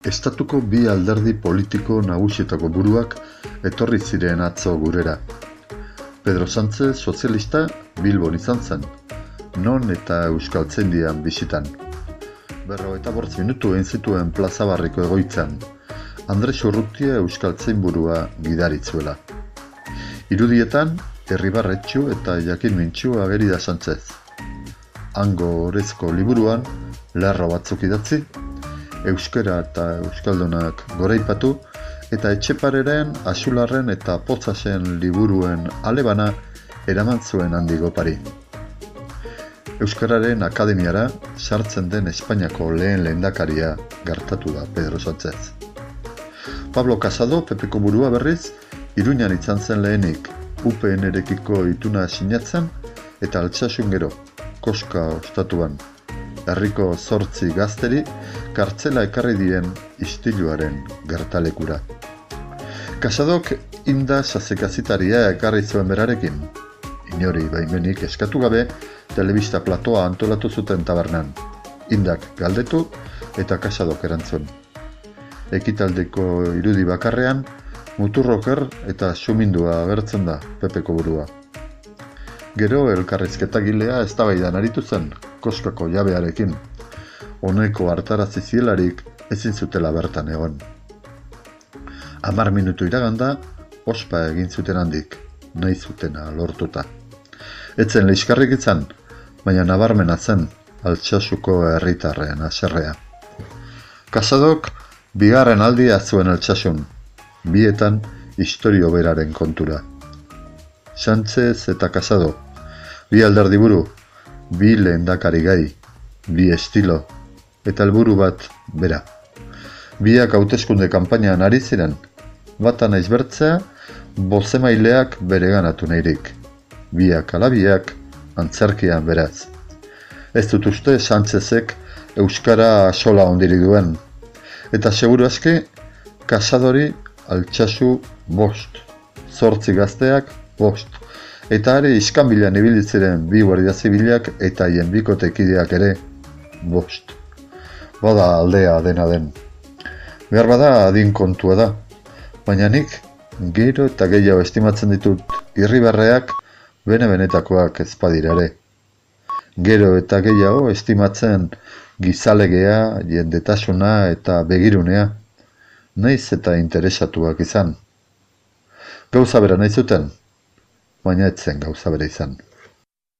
Estatuko bi alderdi politiko nagusietako buruak etorri ziren atzo gurera. Pedro Sánchez sozialista Bilbon izan zen, non eta Euskaltzaindian bisitan. 45 minutu egin zituen Plaza Barriko egoitzan, Andres Urrutia Euskaltzainburua gidaritzuela. Irudietan, Herribarretxu eta Jakin Mintxu ageri da Sánchez. Hango orezko liburuan, lerro batzuk idatzi, euskara eta euskaldunak goraipatu, eta Etxepareren, Axularren eta Potzasen liburuen alebana eraman zuen handik opari. Euskararen Akademiara sartzen den Espainiako lehen lehendakaria gertatu da Pedro Sánchez. Pablo Casado, PPko burua berriz, Iruñan izan zen lehenik UPN-erekiko ituna sinatzen eta Altsasun gero, Koska ostatuan. Herriko 8 gazteri kartzela ekarri diren istiluaren gertalekura. Casadok Inda Sasekazitaria ekarri zuen berarekin. Inori baimenik eskatu gabe, telebista platoa antolatu zuten tabernan. Indak galdetu eta Casadok erantzun. Ekitaldeko irudi bakarrean, muturroker eta sumindua agertzen da PPko burua. Gero elkarrizketagilea eztabaidan aritu zen, Koskako jabearekin. Honeko hartarazi zielarik ezin zutela bertan egon. 10 minutu iraganda, ospa egin zuten handik, nahi zutena lortuta. Etzen leiskarrik izan, baina nabarmena zen Altsasuko herritarren haserrea. Casadok bigarren aldia zuen Altsasun, bietan istorio beraren kontura. Sánchez eta Casado, bi alderdi buru, bi lehendakari gai, bi estilo, eta helburu bat bera. Biak hauteskunde kanpainan ari ziren, bata naiz bertzea, bozemaileak bereganatu nahirik. Biak alabiak, antzerkian beraz. Ez dut uste Sánchezek euskara sola ondiri duen, eta seguru aski, Casadori Altsasu 5, 8 gazteak 5, eta are iskanbilan ibili ziren bi guardia zibilak eta haien bikotekideak ere 5. Bada aldea dena den. Behar bada adin kontua da, baina nik gero eta gehiago estimatzen ditut irribarreak bene-benetakoak ezpadira ere. Gero eta gehiago estimatzen gizalegea, jendetasuna eta begirunea, naiz eta interesatuak izan. Gauza bera nahi zuten, baina ez zen gauza bera izan.